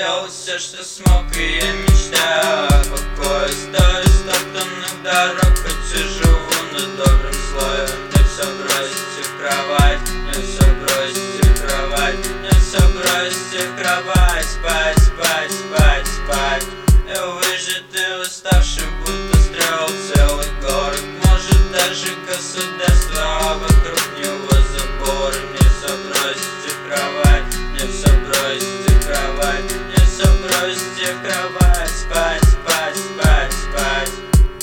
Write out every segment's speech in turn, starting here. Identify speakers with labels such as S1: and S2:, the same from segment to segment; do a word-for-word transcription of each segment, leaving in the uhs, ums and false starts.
S1: сделал все, что смог, и я мечтаю о покое. Стою стоптанных дорог, хоть и живу на добром слое. Мне все бросить в кровать, мне все бросить в кровать, мне все бросить в кровать. Спать, спать, спать, спать. Я выжатый, уставший, будто строил целый город. Может даже государство, а вокруг него заборы. Мне все бросить в кровать, мне все бросить в кровать, мне все бросить в кровать. Спать, спать, спать, спать.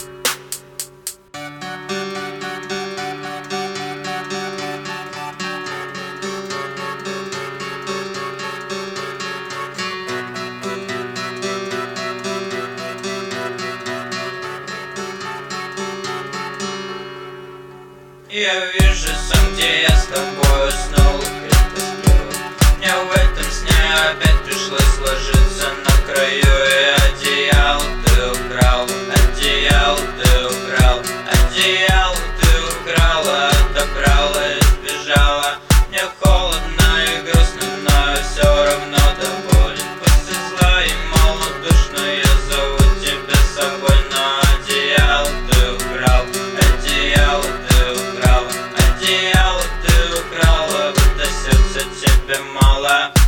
S1: Я вижу сон, где я с тобой уснул, крепко сплю. Мне в этом сне опять пришлось ложиться на краю. И одеяло ты украл, одеяло ты украл, одеяло ты украла, отобрала и сбежала. Мне холодно и грустно, но я все равно доволен. Пусть и зла и малодушно, я зову тебя с собой. Но одеяло ты украл, одеяло ты украл, одеяло ты украла, будто сердце тебе мало.